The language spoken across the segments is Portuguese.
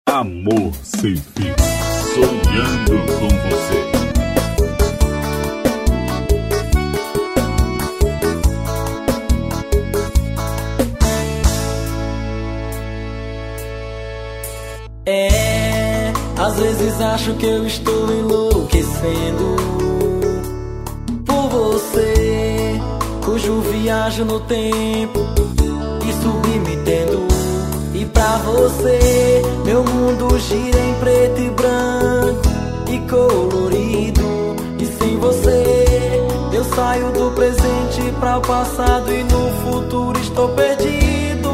Amor sem fim, sonhando com você. Às vezes acho que eu estou enlouquecendo por você, cujo viajo no tempo e submetendo. E pra você, meu mundo gira em preto e branco e colorido. E sem você, eu saio do presente pra o passado e no futuro estou perdido.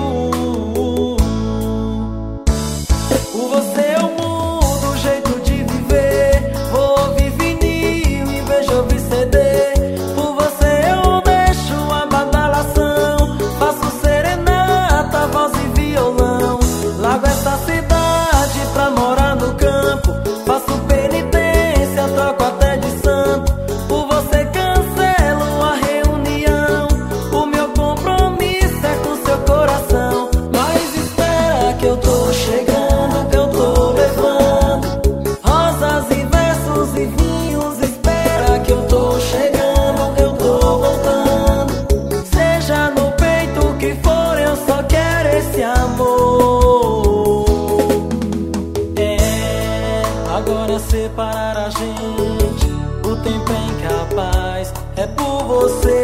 Por você eu mudo o jeito de viver, vou ouvir vinil em vez de ouvir CD. Por você eu deixo a badalação, faço serenata, voz e violão. Largo essa cidade pra morar no campo, faço penitência, troco até de santo. Por você cancelo a reunião, o meu compromisso é com seu coração. Mas espera que eu tô chegando, que eu tô levando rosas e versos e vinhos. Espera que eu tô chegando, eu tô voltando. Seja no peito que for, eu só quero esse amor. Agora separar a gente, o tempo é incapaz, é por você.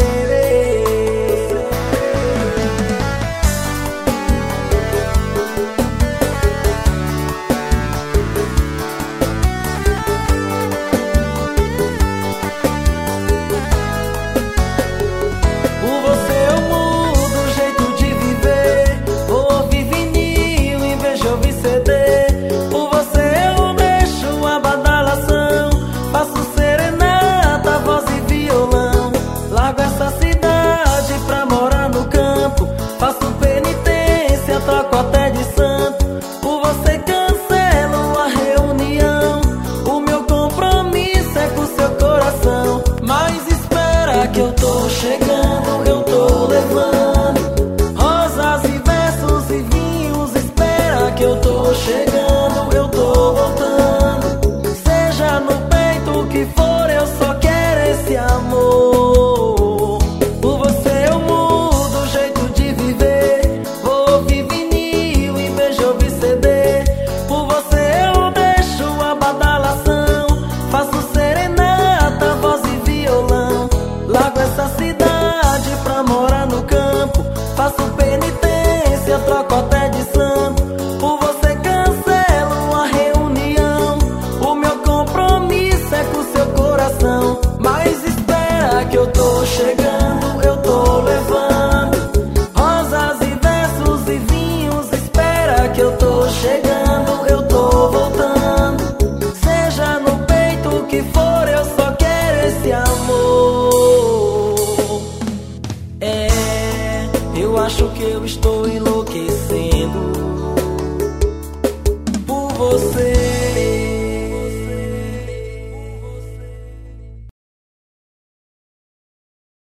Por você eu mudo o jeito de viver, vou ouvir vinil em vez de ouvir CD. Por você eu deixo a badalação, faço serenata, voz e violão. Largo essa cidade pra morar no campo, faço penitência, troco até de santo. Por você cancelo a reunião, o meu compromisso é com seu coração. Mas espera que eu tô chegando, eu tô levando rosas e versos e vinhos. Espera que eu tô chegando.